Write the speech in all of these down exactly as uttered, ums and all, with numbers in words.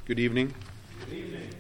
Good evening. Good evening.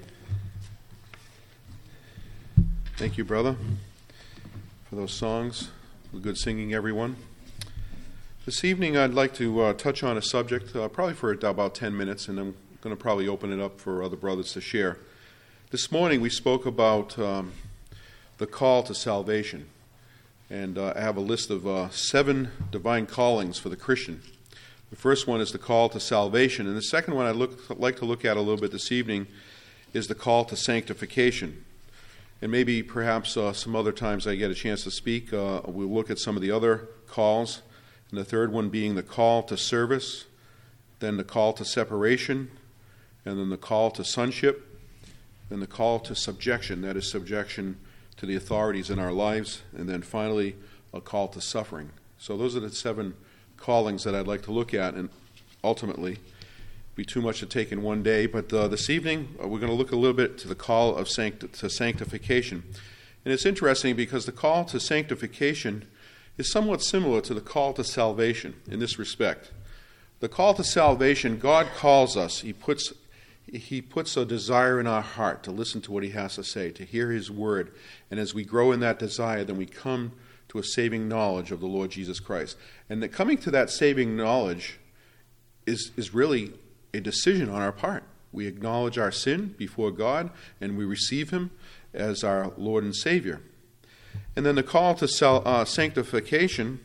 Thank you, brother, for those songs. Good singing, everyone. This evening, I'd like to uh, touch on a subject, uh, probably for about ten minutes, and I'm going to probably open it up for other brothers to share. This morning, we spoke about um, the call to salvation, and uh, I have a list of uh, seven divine callings for the Christian. The first one is the call to salvation, and the second one I'd look, like to look at a little bit this evening is the call to sanctification. And maybe perhaps uh, some other times I get a chance to speak, uh, we'll look at some of the other calls, and the third one being the call to service, then the call to separation, and then the call to sonship, then the call to subjection, that is subjection to the authorities in our lives, and then finally a call to suffering. So those are the seven callings that I'd like to look at, and ultimately be too much to take in one day. But uh, this evening uh, we're going to look a little bit to the call of sanct- to sanctification. And it's interesting because the call to sanctification is somewhat similar to the call to salvation in this respect. The call to salvation, God calls us. He puts He puts a desire in our heart to listen to what He has to say, to hear His word. And as we grow in that desire, then we come to a saving knowledge of the Lord Jesus Christ. And that coming to that saving knowledge is, is really a decision on our part. We acknowledge our sin before God, and we receive Him as our Lord and Savior. And then the call to sal- uh, sanctification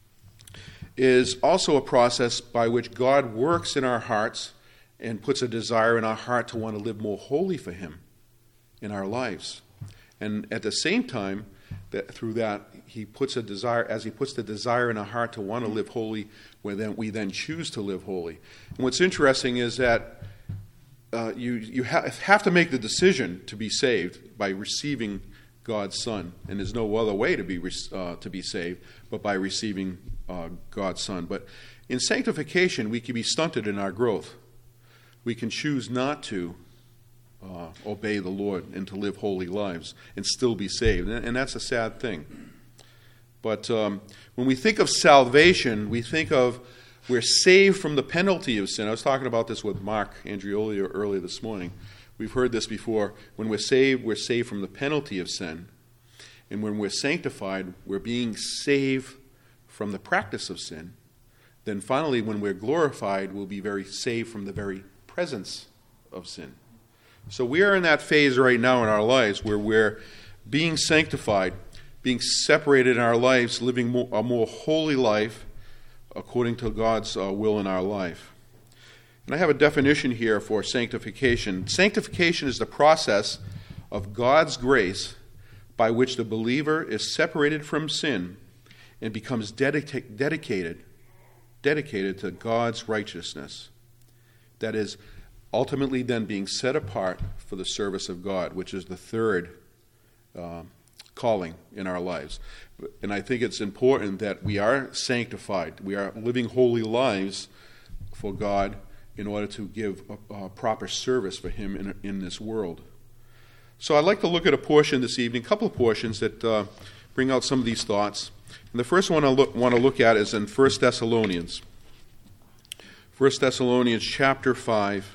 is also a process by which God works in our hearts and puts a desire in our heart to want to live more holy for Him in our lives. And at the same time, that through that, He puts a desire, as He puts the desire in our heart to want to live holy, where then we then choose to live holy. And what's interesting is that uh, you you ha- have to make the decision to be saved by receiving God's Son, and there's no other way to be uh, to be saved but by receiving uh, God's Son. But in sanctification, we can be stunted in our growth. We can choose not to uh, obey the Lord and to live holy lives and still be saved, and, and that's a sad thing. But um, when we think of salvation, we think of we're saved from the penalty of sin. I was talking about this with Mark Andrioli earlier this morning. We've heard this before. When we're saved, we're saved from the penalty of sin. And when we're sanctified, we're being saved from the practice of sin. Then finally, when we're glorified, we'll be very saved from the very presence of sin. So we are in that phase right now in our lives where we're being sanctified, being separated in our lives, living more, a more holy life according to God's uh, will in our life. And I have a definition here for sanctification. Sanctification is the process of God's grace by which the believer is separated from sin and becomes dedica- dedicated, dedicated to God's righteousness. That is, ultimately then being set apart for the service of God, which is the third uh, calling in our lives. And I think it's important that we are sanctified. We are living holy lives for God in order to give a, a proper service for Him in, in this world. So I'd like to look at a portion this evening, a couple of portions that uh, bring out some of these thoughts. And the first one I look, want to look at is in First Thessalonians. First Thessalonians chapter five,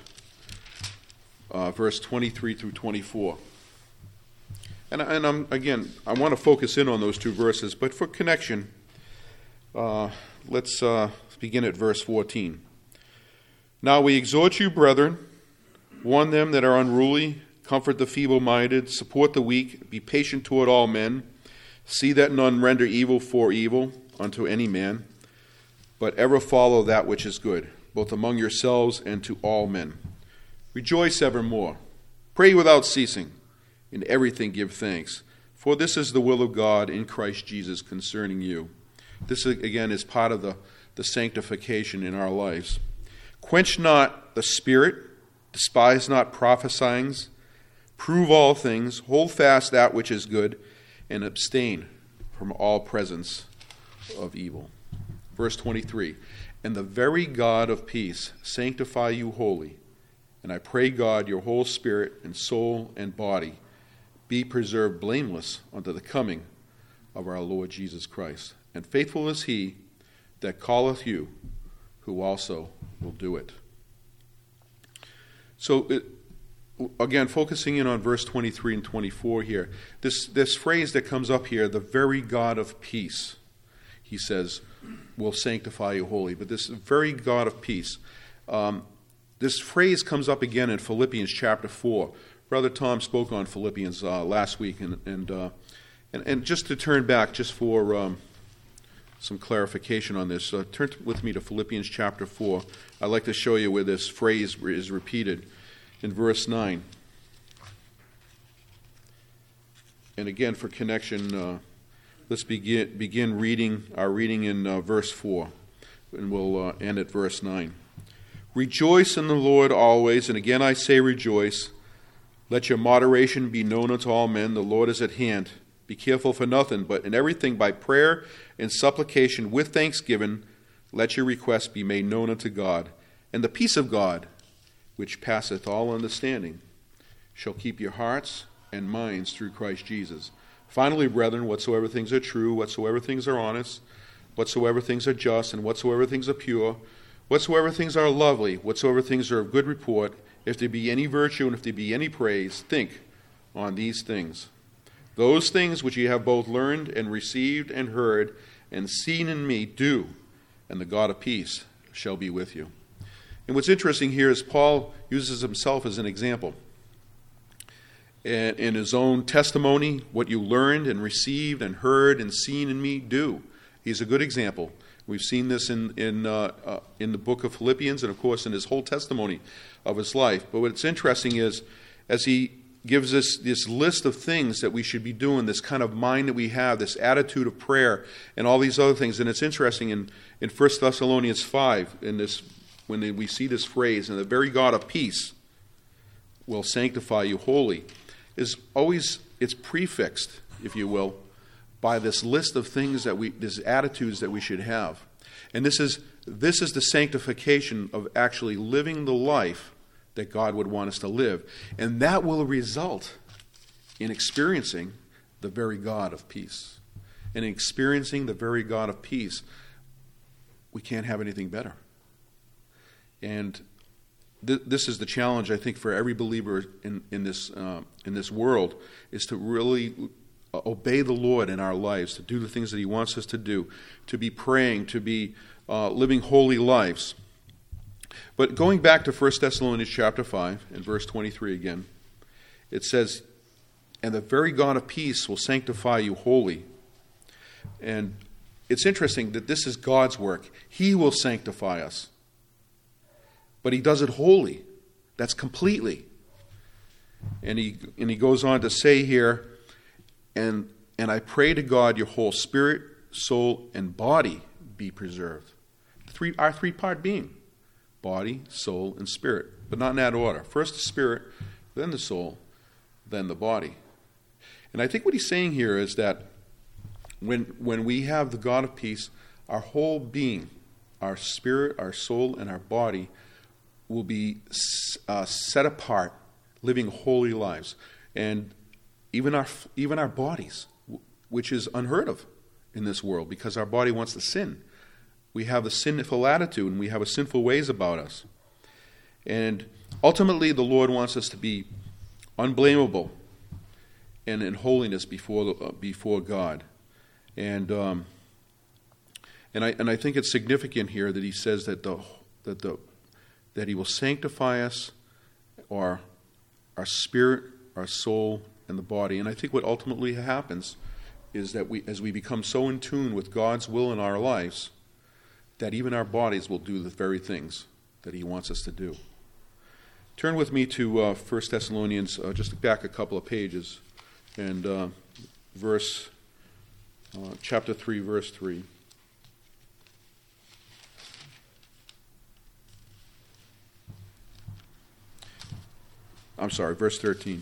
uh, verse twenty-three through twenty-four. And, and I'm, again, I want to focus in on those two verses, but for connection, uh, let's uh, begin at verse fourteen. Now we exhort you, brethren, warn them that are unruly, comfort the feeble-minded, support the weak, be patient toward all men, see that none render evil for evil unto any man, but ever follow that which is good, both among yourselves and to all men. Rejoice evermore, pray without ceasing, in everything give thanks, for this is the will of God in Christ Jesus concerning you. This, again, is part of the, the sanctification in our lives. Quench not the spirit, despise not prophesying, prove all things, hold fast that which is good, and abstain from all presence of evil. Verse twenty-three, and the very God of peace sanctify you wholly, and I pray God your whole spirit and soul and body be preserved blameless unto the coming of our Lord Jesus Christ. And faithful is He that calleth you, who also will do it. So, it, again, focusing in on verse twenty-three and twenty-four here, this, this phrase that comes up here, the very God of peace, he says, will sanctify you wholly. But this very God of peace, um, this phrase comes up again in Philippians chapter four. Brother Tom spoke on Philippians uh, last week, and and, uh, and and just to turn back, just for um, some clarification on this, uh, turn with me to Philippians chapter four. I'd like to show you where this phrase is repeated in verse nine. And again, for connection, uh, let's begin begin reading our reading in uh, verse four, and we'll uh, end at verse nine. Rejoice in the Lord always, and again I say rejoice. Let your moderation be known unto all men. The Lord is at hand. Be careful for nothing, but in everything by prayer and supplication with thanksgiving, let your requests be made known unto God. And the peace of God, which passeth all understanding, shall keep your hearts and minds through Christ Jesus. Finally, brethren, whatsoever things are true, whatsoever things are honest, whatsoever things are just, and whatsoever things are pure, whatsoever things are lovely, whatsoever things are of good report, if there be any virtue and if there be any praise, think on these things. Those things which ye have both learned and received and heard and seen in me, do, and the God of peace shall be with you. And what's interesting here is Paul uses himself as an example. And in his own testimony, what you learned and received and heard and seen in me, do. He's a good example. We've seen this in in uh, uh, in the book of Philippians, and of course in his whole testimony of his life. But what's interesting is, as he gives us this list of things that we should be doing, this kind of mind that we have, this attitude of prayer, and all these other things. And it's interesting in in First Thessalonians five, in this when we see this phrase, "And the very God of peace will sanctify you wholly," is always it's prefixed, if you will, by this list of things that we, these attitudes that we should have. And this is this is the sanctification of actually living the life that God would want us to live. And that will result in experiencing the very God of peace. And in experiencing the very God of peace, we can't have anything better. And th- this is the challenge, I think, for every believer in, in this uh, in this world, is to really obey the Lord in our lives, to do the things that he wants us to do, to be praying, to be uh, living holy lives. But going back to First Thessalonians chapter five and verse twenty-three again, it says, "And the very God of peace will sanctify you wholly." And it's interesting that this is God's work. He will sanctify us. But he does it wholly. That's completely. And he and he goes on to say here, And and I pray to God your whole spirit, soul, and body be preserved. Three, our three-part being. Body, soul, and spirit. But not in that order. First the spirit, then the soul, then the body. And I think what he's saying here is that when when we have the God of peace, our whole being, our spirit, our soul, and our body will be uh, set apart, living holy lives. And Even our even our bodies, which is unheard of in this world, because our body wants to sin. We have a sinful attitude, and we have a sinful ways about us. And ultimately, the Lord wants us to be unblameable and in holiness before uh, before God. And um, and I and I think it's significant here that he says that the that the that he will sanctify us, or our spirit, our soul, and the body. And I think what ultimately happens is that we, as we become so in tune with God's will in our lives, that even our bodies will do the very things that he wants us to do. Turn with me to uh, First Thessalonians, uh, just back a couple of pages, and uh, verse, uh, chapter three, verse three. I'm sorry, verse thirteen.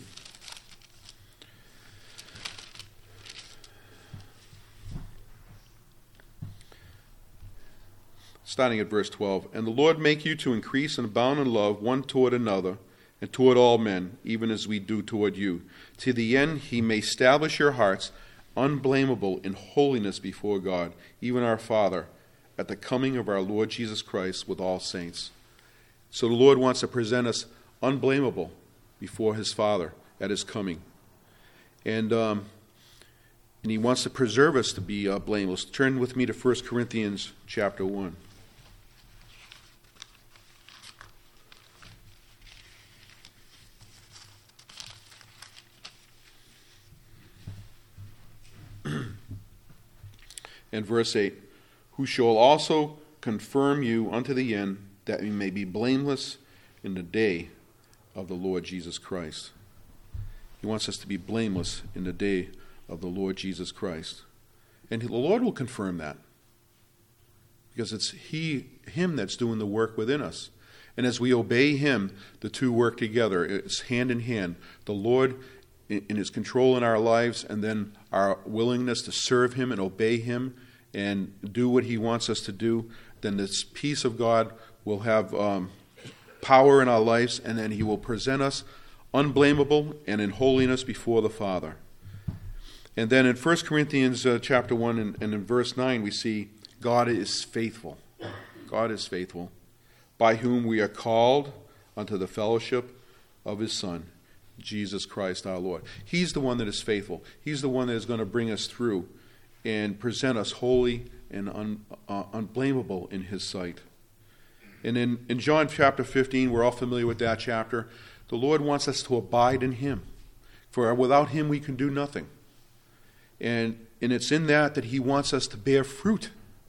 Starting at verse twelve, "And the Lord make you to increase and abound in love one toward another, and toward all men, even as we do toward you, to the end he may establish your hearts unblameable in holiness before God, even our Father, at the coming of our Lord Jesus Christ with all saints." So the Lord wants to present us unblameable before his Father at his coming. And um, and he wants to preserve us to be uh, blameless. Turn with me to First Corinthians chapter one. And verse eight, who shall also confirm you unto the end, that you may be blameless in the day of the Lord Jesus Christ. He wants us to be blameless in the day of the Lord Jesus Christ. And the Lord will confirm that, because it's he, him that's doing the work within us. And as we obey him, the two work together. It's hand in hand. The Lord in his control in our lives, and then our willingness to serve him and obey him and do what he wants us to do, then this peace of God will have um, power in our lives, and then he will present us unblameable and in holiness before the Father. And then in First Corinthians uh, chapter one and, and in verse nine, we see God is faithful. God is faithful, by whom we are called unto the fellowship of his Son, Jesus Christ our Lord. He's the one that is faithful. He's the one that is going to bring us through and present us holy and un, uh, unblameable in his sight. And in, in John chapter fifteen, we're all familiar with that chapter. The Lord wants us to abide in him. For without him we can do nothing. And, and it's in that that he wants us to bear fruit.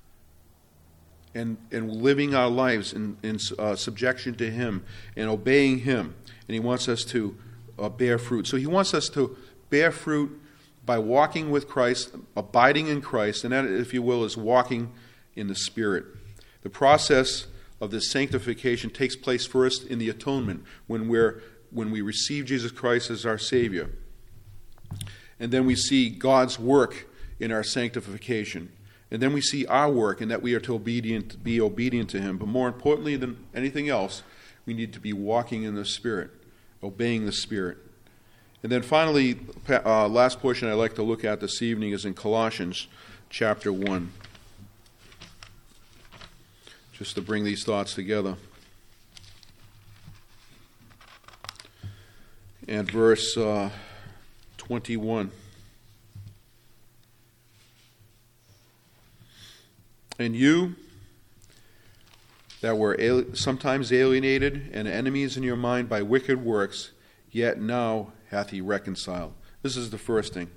And, and living our lives in, in uh, subjection to him and obeying him. And he wants us to uh, bear fruit. So he wants us to bear fruit by walking with Christ, abiding in Christ, and that, if you will, is walking in the Spirit. The process of this sanctification takes place first in the atonement, when we're when we receive Jesus Christ as our Savior. And then we see God's work in our sanctification. And then we see our work, in that we are to obedient, be obedient to him. But more importantly than anything else, we need to be walking in the Spirit, obeying the Spirit. And then finally, uh, last portion I'd like to look at this evening is in Colossians chapter one. Just to bring these thoughts together. And verse uh, twenty-one. And you that were ali- sometimes alienated and enemies in your mind by wicked works, yet now hath he reconciled. This is the first thing.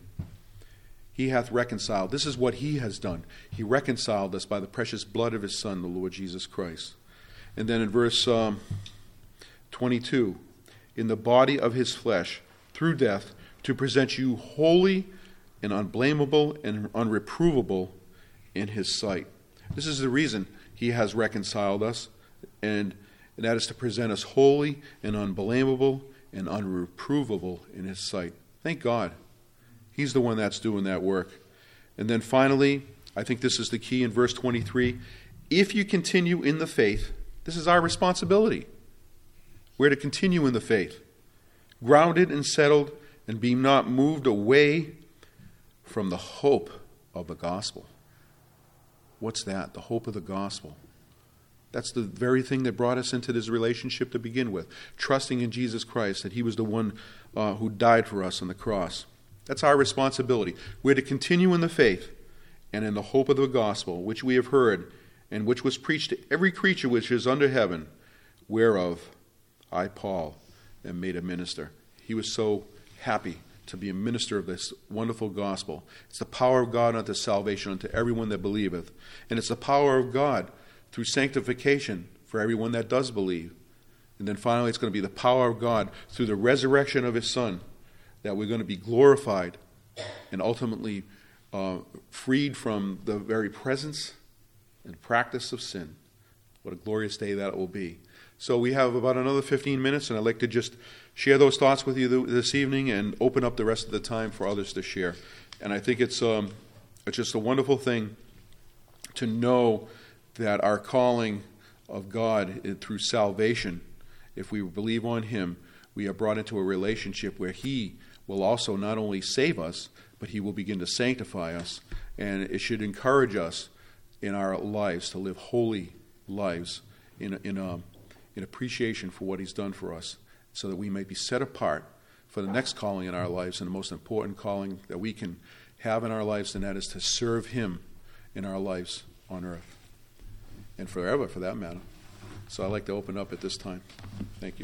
He hath reconciled. This is what he has done. He reconciled us by the precious blood of his Son, the Lord Jesus Christ. And then in verse um, twenty-two, in the body of his flesh, through death, to present you holy and unblameable and unreprovable in his sight. This is the reason he has reconciled us, and, and that is to present us holy and unblameable and unreprovable in his sight. Thank God. He's the one that's doing that work. And then finally, I think this is the key in verse twenty-three. If you continue in the faith, this is our responsibility. We're to continue in the faith, grounded and settled, and be not moved away from the hope of the gospel. What's that? The hope of the gospel. That's the very thing that brought us into this relationship to begin with. Trusting in Jesus Christ, that he was the one uh, who died for us on the cross. That's our responsibility. We're to continue in the faith and in the hope of the gospel, which we have heard, and which was preached to every creature which is under heaven, whereof I, Paul, am made a minister. He was so happy to be a minister of this wonderful gospel. It's the power of God unto salvation unto everyone that believeth. And it's the power of God through sanctification for everyone that does believe. And then finally, it's going to be the power of God through the resurrection of his Son, that we're going to be glorified and ultimately uh, freed from the very presence and practice of sin. What a glorious day that will be. So we have about another fifteen minutes, and I'd like to just share those thoughts with you this evening and open up the rest of the time for others to share. And I think it's um, it's just a wonderful thing to know that our calling of God through salvation, if we believe on him, we are brought into a relationship where he will also not only save us, but he will begin to sanctify us. And it should encourage us in our lives to live holy lives in in, um, in appreciation for what he's done for us. so that we may be set apart for the next calling in our lives, and the most important calling that we can have in our lives, and that is to serve Him in our lives on earth, and forever for that matter. So I'd like to open up at this time. Thank you.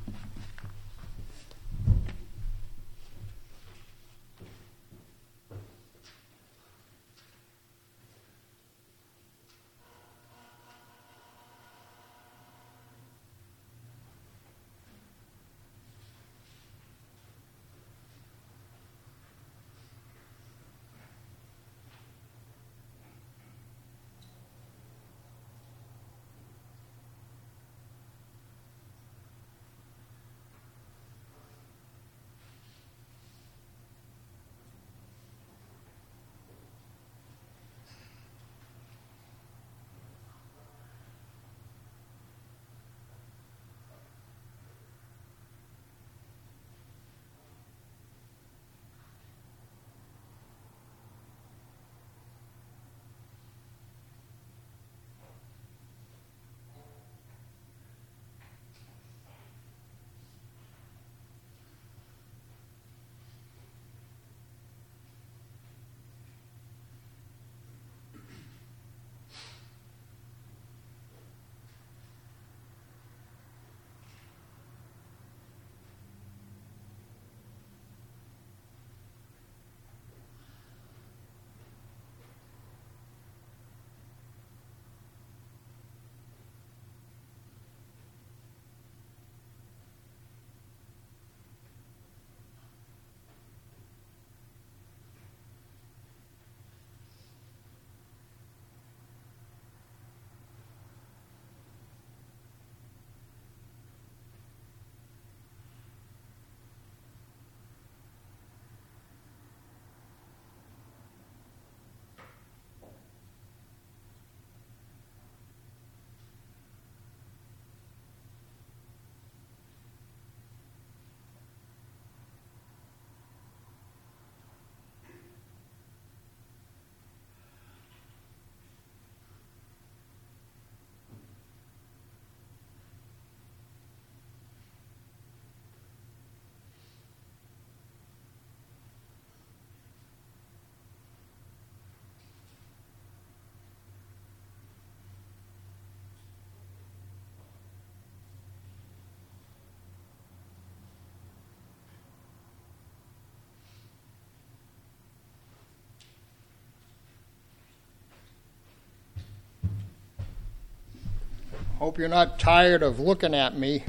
Hope you're not tired of looking at me.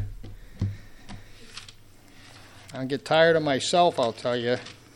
I get tired of myself, I'll tell you.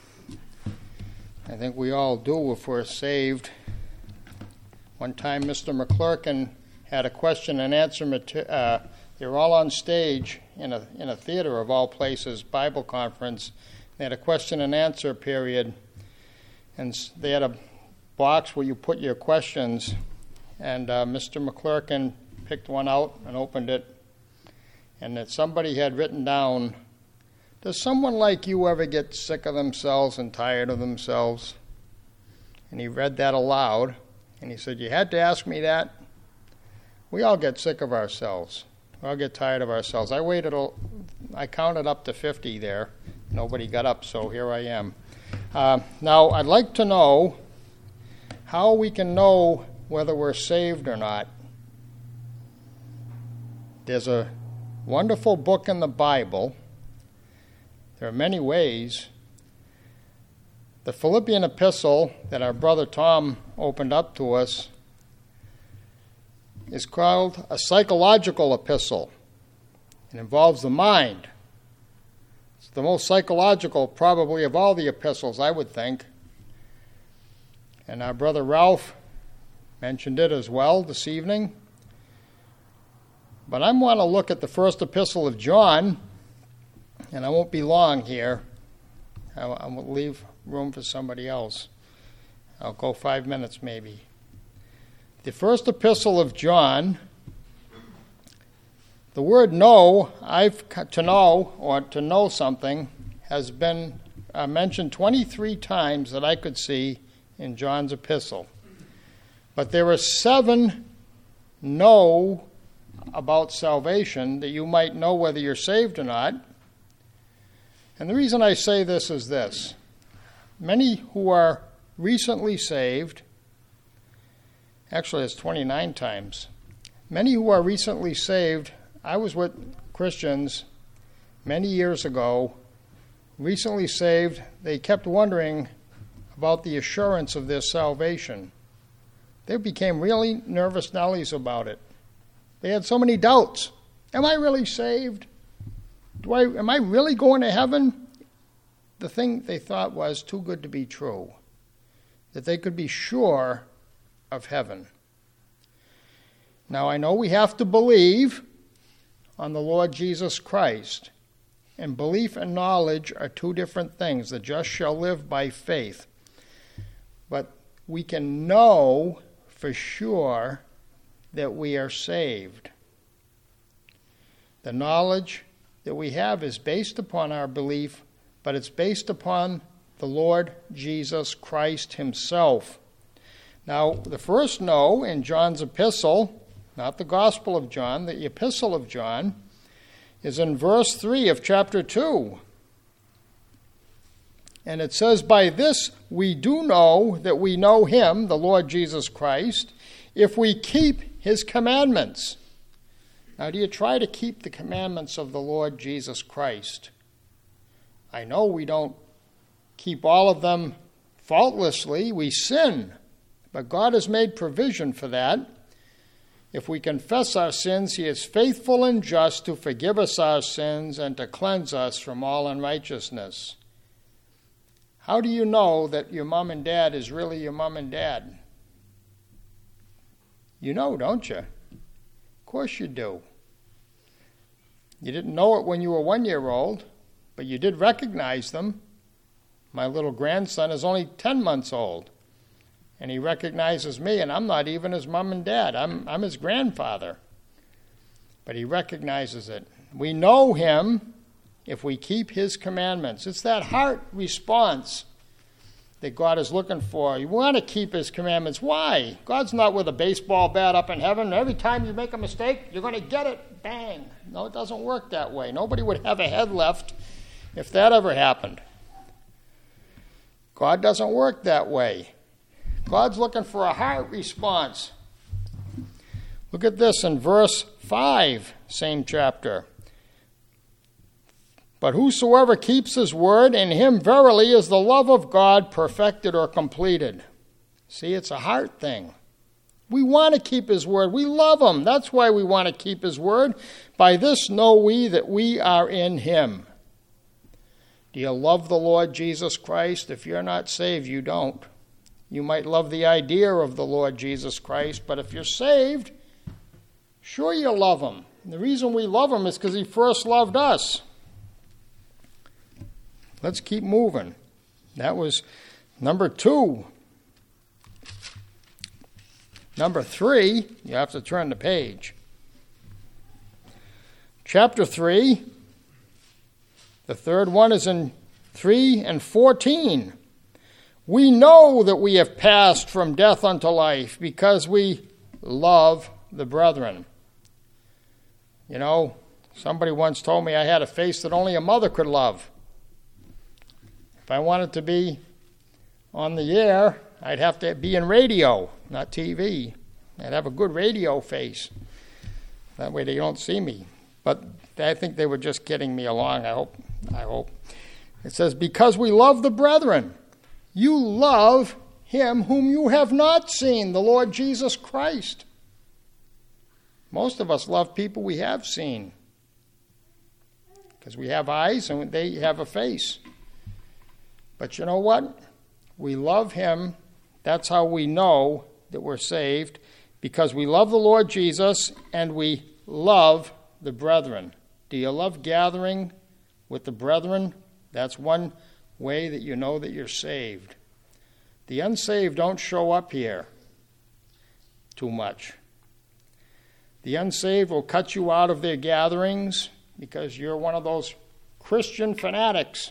I think we all do if we're saved. One time Mister McClurkin had a question and answer. Uh, they were all on stage in a in a theater of all places, Bible conference. They had a question and answer period, and they had a box where you put your questions, and uh, Mister McClurkin picked one out and opened it, and that somebody had written down, does someone like you ever get sick of themselves and tired of themselves? And he read that aloud, and he said, you had to ask me that? We all get sick of ourselves. We all get tired of ourselves. I waited, I counted up to fifty there. Nobody got up, so here I am. Uh, now, I'd like to know how we can know whether we're saved or not. There's a wonderful book in the Bible. There are many ways. The Philippian epistle that our brother Tom opened up to us is called a psychological epistle. It involves the mind. It's the most psychological, probably, of all the epistles, I would think. And our brother Ralph mentioned it as well this evening. But I want to look at the first epistle of John, and I won't be long here. I, I will leave room for somebody else. I'll go five minutes maybe. The first epistle of John, the word know, I've to know, or to know something, has been uh, mentioned twenty-three times that I could see in John's epistle. But there are seven know about salvation that you might know whether you're saved or not. And the reason I say this is this. Many who are recently saved, actually it's twenty-nine times, many who are recently saved, I was with Christians many years ago, recently saved, they kept wondering about the assurance of their salvation. They became really nervous Nellies about it. They had so many doubts. Am I really saved? Do I, am I really going to heaven? The thing they thought was too good to be true, that they could be sure of heaven. Now, I know we have to believe on the Lord Jesus Christ, and belief and knowledge are two different things. The just shall live by faith. But we can know for sure that we are saved. The knowledge that we have is based upon our belief, but it's based upon the Lord Jesus Christ himself. Now, the first no in John's epistle, not the Gospel of John, the epistle of John, is in verse three of chapter two. And it says, by this we do know that we know him, the Lord Jesus Christ, if we keep his commandments. Now, do you try to keep the commandments of the Lord Jesus Christ? I know we don't keep all of them faultlessly. We sin. But God has made provision for that. If we confess our sins, he is faithful and just to forgive us our sins and to cleanse us from all unrighteousness. How do you know that your mom and dad is really your mom and dad? You know, don't you? Of course you do. You didn't know it when you were one year old, but you did recognize them. My little grandson is only ten months old, and he recognizes me, and I'm not even his mom and dad. I'm, I'm his grandfather. But he recognizes it. We know him if we keep his commandments. It's that heart response that God is looking for. You want to keep his commandments. Why? God's not with a baseball bat up in heaven. Every time you make a mistake, you're going to get it. Bang. No, it doesn't work that way. Nobody would have a head left if that ever happened. God doesn't work that way. God's looking for a heart response. Look at this in verse five, same chapter. But whosoever keeps his word, in him verily is the love of God perfected or completed. See, it's a heart thing. We want to keep his word. We love him. That's why we want to keep his word. By this know we that we are in him. Do you love the Lord Jesus Christ? If you're not saved, you don't. You might love the idea of the Lord Jesus Christ, but if you're saved, sure you love him. And the reason we love him is because he first loved us. Let's keep moving. That was number two. Number three, you have to turn the page. Chapter three, the third one is in three and fourteen. We know that we have passed from death unto life because we love the brethren. You know, somebody once told me I had a face that only a mother could love. If I wanted to be on the air, I'd have to be in radio, not T V. I'd have a good radio face. That way they don't see me. But I think they were just kidding me along, I hope. I hope. It says, because we love the brethren, you love him whom you have not seen, the Lord Jesus Christ. Most of us love people we have seen because we have eyes and they have a face. But you know what? We love him. That's how we know that we're saved, because we love the Lord Jesus and we love the brethren. Do you love gathering with the brethren? That's one way that you know that you're saved. The unsaved don't show up here too much. The unsaved will cut you out of their gatherings because you're one of those Christian fanatics.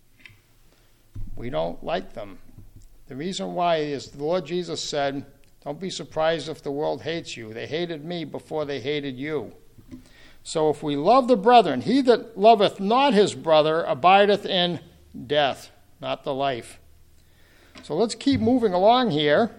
We don't like them. The reason why is the Lord Jesus said, don't be surprised if the world hates you. They hated me before they hated you. So if we love the brethren, he that loveth not his brother abideth in death, not the life. So let's keep moving along here.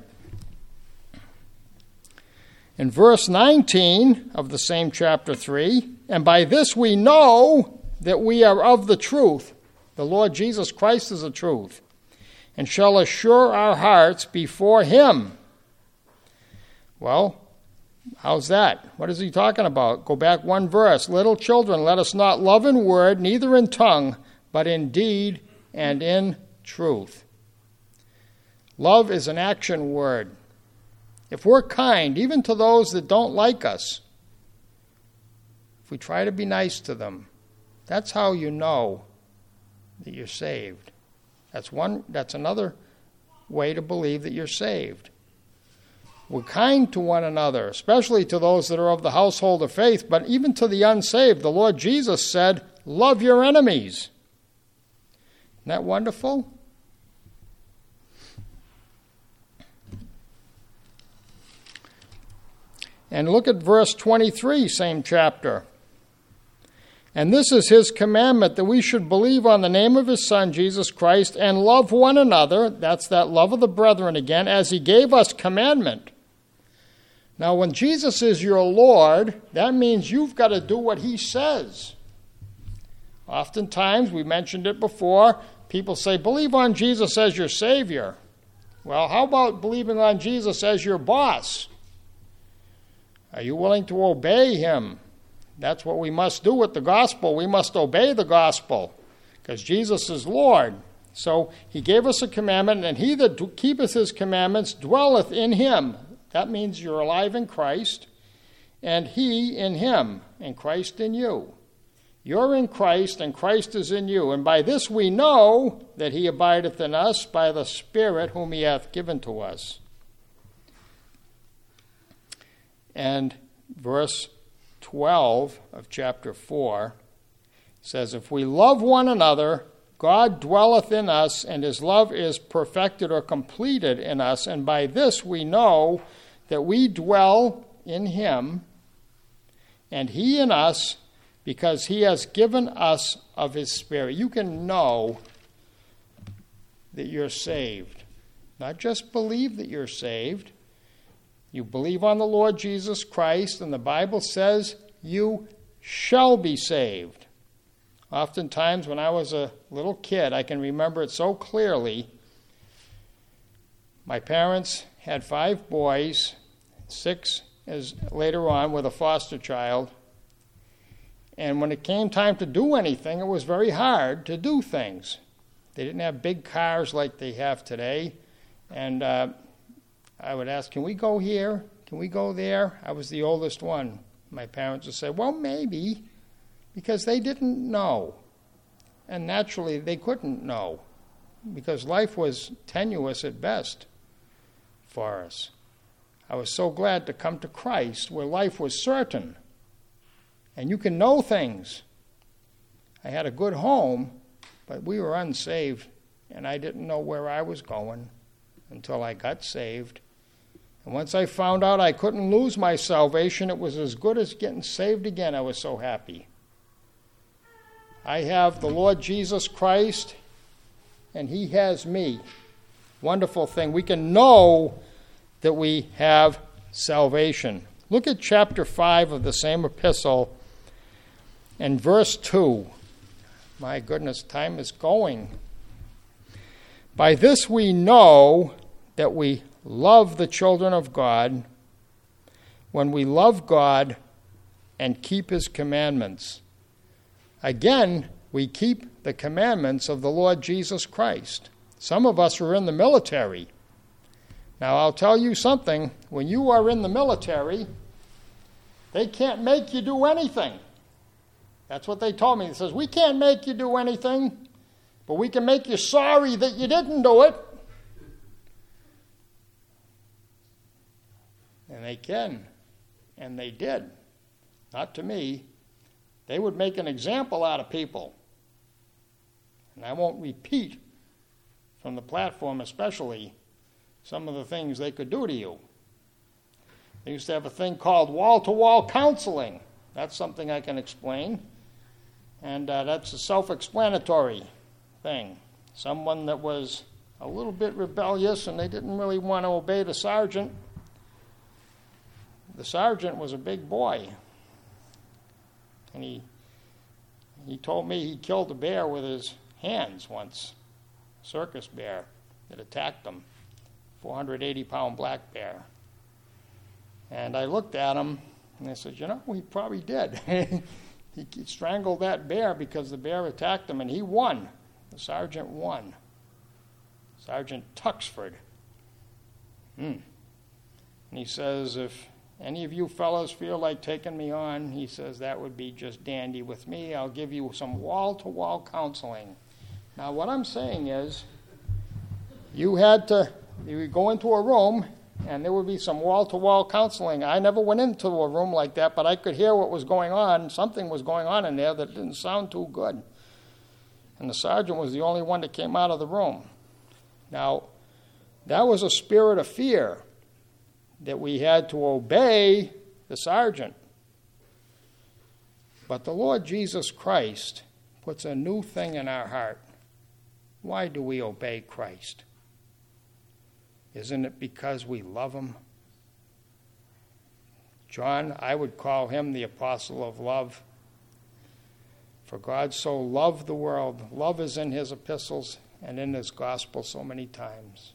In verse nineteen of the same chapter three, and by this we know that we are of the truth. The Lord Jesus Christ is the truth, and shall assure our hearts before him. Well, how's that? What is he talking about? Go back one verse. Little children, let us not love in word, neither in tongue, but in deed and in truth. Love is an action word. If we're kind, even to those that don't like us, if we try to be nice to them, that's how you know that you're saved. That's one. That's another way to believe that you're saved. We're kind to one another, especially to those that are of the household of faith, but even to the unsaved. The Lord Jesus said, love your enemies. Isn't that wonderful? And look at verse twenty-three, same chapter. And this is his commandment, that we should believe on the name of his Son, Jesus Christ, and love one another. That's that love of the brethren again, as he gave us commandment. Now, when Jesus is your Lord, that means you've got to do what he says. Oftentimes, we mentioned it before, people say, believe on Jesus as your Savior. Well, how about believing on Jesus as your boss? Are you willing to obey him? That's what we must do with the gospel. We must obey the gospel because Jesus is Lord. So he gave us a commandment, and he that keepeth his commandments dwelleth in him. That means you're alive in Christ, and he in him, and Christ in you. You're in Christ, and Christ is in you. And by this we know that he abideth in us by the Spirit whom he hath given to us. And verse twelve of chapter four says, if we love one another, God dwelleth in us, and his love is perfected or completed in us. And by this we know that we dwell in him, and he in us, because he has given us of his Spirit. You can know that you're saved. Not just believe that you're saved. You believe on the Lord Jesus Christ, and the Bible says you shall be saved. Oftentimes, when I was a little kid, I can remember it so clearly. My parents had five boys, six as later on with a foster child. And when it came time to do anything, it was very hard to do things. They didn't have big cars like they have today. And uh, I would ask, can we go here? Can we go there? I was the oldest one. My parents would say, well, maybe, because they didn't know. And naturally, they couldn't know, because life was tenuous at best for us. I was so glad to come to Christ, where life was certain. And you can know things. I had a good home, but we were unsaved, and I didn't know where I was going until I got saved. And once I found out I couldn't lose my salvation, it was as good as getting saved again. I was so happy. I have the Lord Jesus Christ, and he has me. Wonderful thing. We can know that we have salvation. Look at chapter five of the same epistle and verse two. My goodness, time is going. By this we know that we love the children of God, when we love God and keep his commandments. Again, we keep the commandments of the Lord Jesus Christ. Some of us are in the military. Now, I'll tell you something. When you are in the military, they can't make you do anything. That's what they told me. It says, we can't make you do anything, but we can make you sorry that you didn't do it. And they can. And they did. Not to me. They would make an example out of people. And I won't repeat from the platform especially some of the things they could do to you. They used to have a thing called wall-to-wall counseling. That's something I can explain. And uh, that's a self-explanatory thing. Someone that was a little bit rebellious and they didn't really want to obey the sergeant. The sergeant was a big boy. And he he told me he killed a bear with his hands once, a circus bear that attacked him, four hundred eighty pound black bear. And I looked at him and I said, you know, he probably did. He strangled that bear because the bear attacked him, and he won. The sergeant won. Sergeant Tuxford. Hmm. And he says, if any of you fellows feel like taking me on, he says, that would be just dandy with me. I'll give you some wall-to-wall counseling. Now, what I'm saying is, you had to, you would go into a room, and there would be some wall-to-wall counseling. I never went into a room like that, but I could hear what was going on. Something was going on in there that didn't sound too good. And the sergeant was the only one that came out of the room. Now, that was a spirit of fear that we had to obey the sergeant. But the Lord Jesus Christ puts a new thing in our heart. Why do we obey Christ? Isn't it because we love him? John, I would call him the apostle of love. For God so loved the world. Love is in his epistles and in his gospel so many times.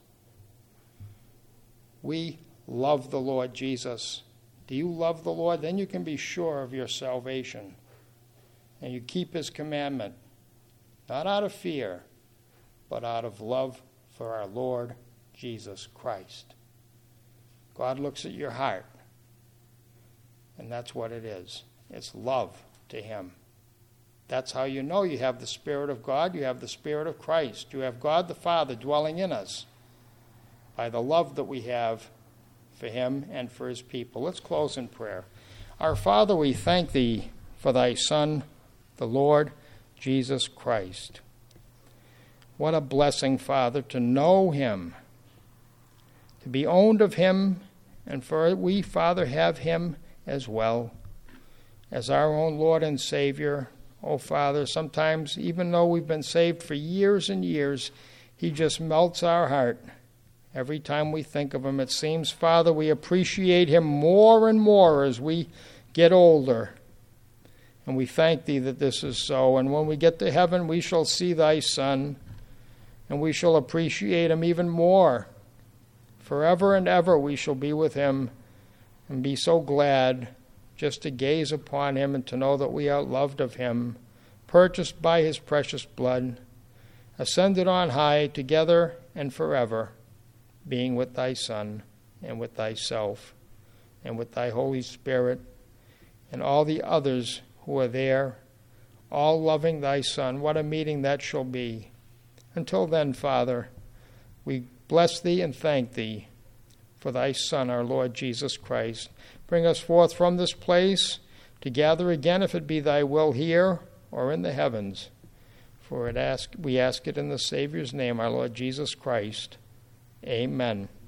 We love the Lord Jesus. Do you love the Lord? Then you can be sure of your salvation. And you keep his commandment, not out of fear, but out of love for our Lord Jesus Christ. God looks at your heart, and that's what it is. It's love to him. That's how you know you have the Spirit of God, you have the Spirit of Christ. You have God the Father dwelling in us by the love that we have for him and for his people. Let's close in prayer. Our Father, we thank thee for thy Son, the Lord Jesus Christ. What a blessing, Father, to know him, to be owned of him, and for we, Father, have him as well as our own Lord and Savior. Oh, Father, sometimes, even though we've been saved for years and years, he just melts our heart. Every time we think of him, it seems, Father, we appreciate him more and more as we get older. And we thank thee that this is so. And when we get to heaven, we shall see thy Son, and we shall appreciate him even more. Forever and ever we shall be with him and be so glad just to gaze upon him and to know that we are loved of him, purchased by his precious blood, ascended on high together and forever, being with thy Son and with thyself and with thy Holy Spirit and all the others who are there, all loving thy Son. What a meeting that shall be. Until then, Father, we bless thee and thank thee for thy Son, our Lord Jesus Christ. Bring us forth from this place to gather again, if it be thy will, here or in the heavens. For it ask, we ask it in the Savior's name, our Lord Jesus Christ. Amen.